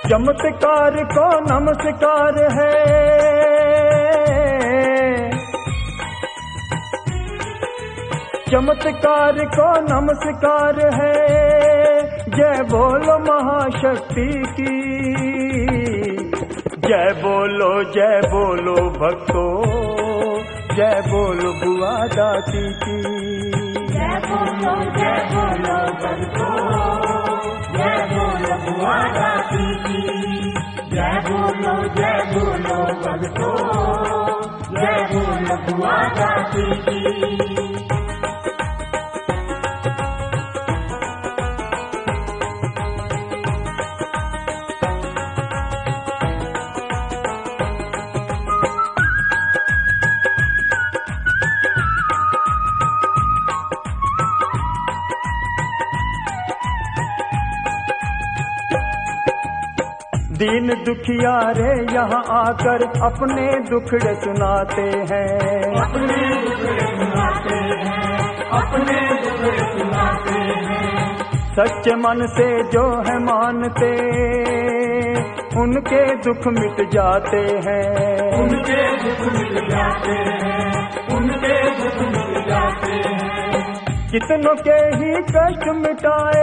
चमत्कार को नमस्कार है, चमत्कार को नमस्कार है, जय बोलो महाशक्ति की, जय बोलो भक्तों, जय बोलो बुआ दाती की, जय बोलो भक्तों, जय बोलो बुआ दाती की, जय बोलो भक्तों, जय बोलो बुआ दाती की। दीन दुखियारे यहाँ आकर अपने दुखड़े सुनाते हैं, अपने दुखड़े सुनाते हैं, अपने दुखड़े सुनाते हैं। सच्चे मन से जो है मानते, उनके दुख मिट जाते हैं, उनके दुख मिट जाते हैं, उनके दुख मिट जाते हैं। कितनों के ही कष्ट मिटाए,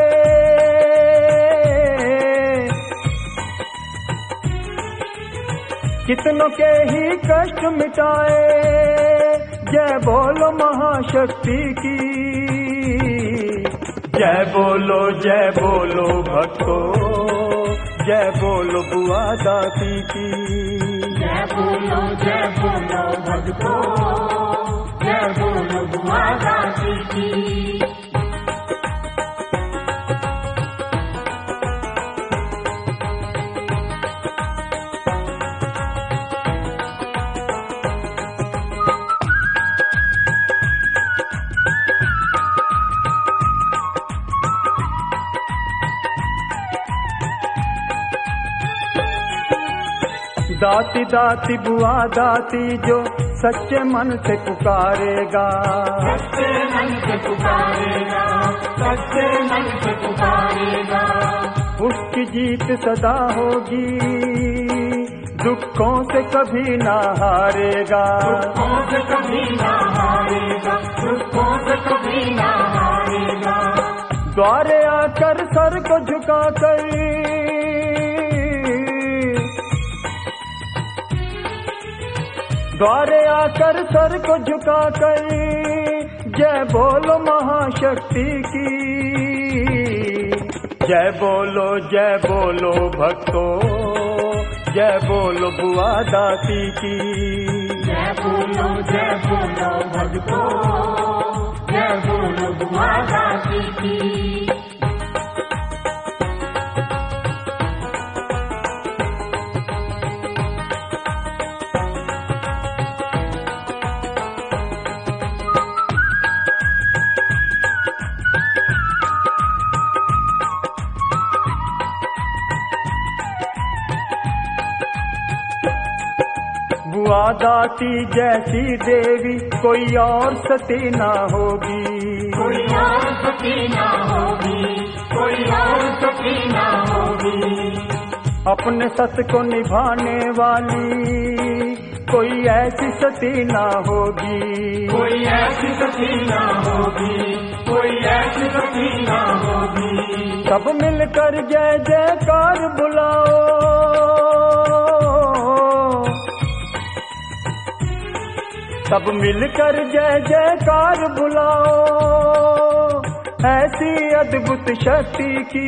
कितनों के ही कष्ट मिटाए, जय बोलो महाशक्ति की, जय बोलो भक्तों, जय बोलो बुआ दाती की, जय बोलो भक्तों, जय बोलो बुआ दाती की। दाती दाती बुआ दाती जो सच्चे मन से पुकारेगा, सच्चे मन से पुकारेगा, सच्चे मन से पुकारेगा, उसकी जीत सदा होगी, दुखों से कभी ना हारेगा, दुखों से कभी ना हारेगा, दुखों से कभी ना हारेगा। द्वारे आकर सर को झुकाकर, द्वारे आकर सर को झुकाकर, जय बोलो महाशक्ति की, जय बोलो भक्तों, जय बोलो बुआ दाती की, जय बोलो भक्तों, जय बोलो बुआ दाती की। बुआ दाती जैसी देवी कोई और सती ना होगी, कोई और सती ना होगी, कोई और सती ना होगी। अपने सत को निभाने वाली कोई ऐसी सती ना होगी, कोई ऐसी सती ना होगी, कोई ऐसी सती ना होगी। सब मिलकर जय जयकार बुलाओ, सब मिलकर जय जयकार बुलाओ, ऐसी अद्भुत शक्ति की,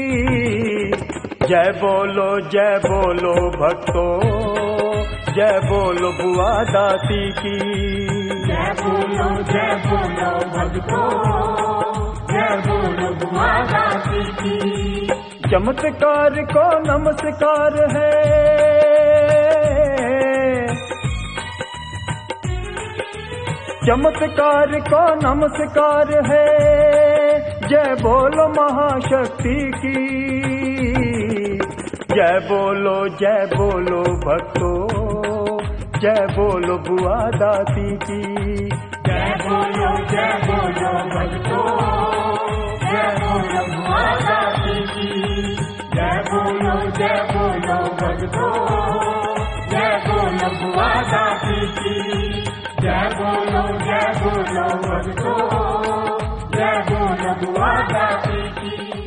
जय बोलो भक्तों, जय बोलो बुआ दाती की, जय बोलो भक्तों, जय बोलो बुआ दाती की। चमत्कार को नमस्कार है, चमत्कार को नमस्कार है, जय बोलो महाशक्ति की, जय बोलो भक्तों, जय बोलो बुआ दाती की, जय बोलो भक्तों, जय बोलो बुआ दाती की, जय बोलो जय बोलो भक्तो, जय बोलो बुआ दादी की। जय बोलो भक्तो, जय बोलो बुआ दादी की।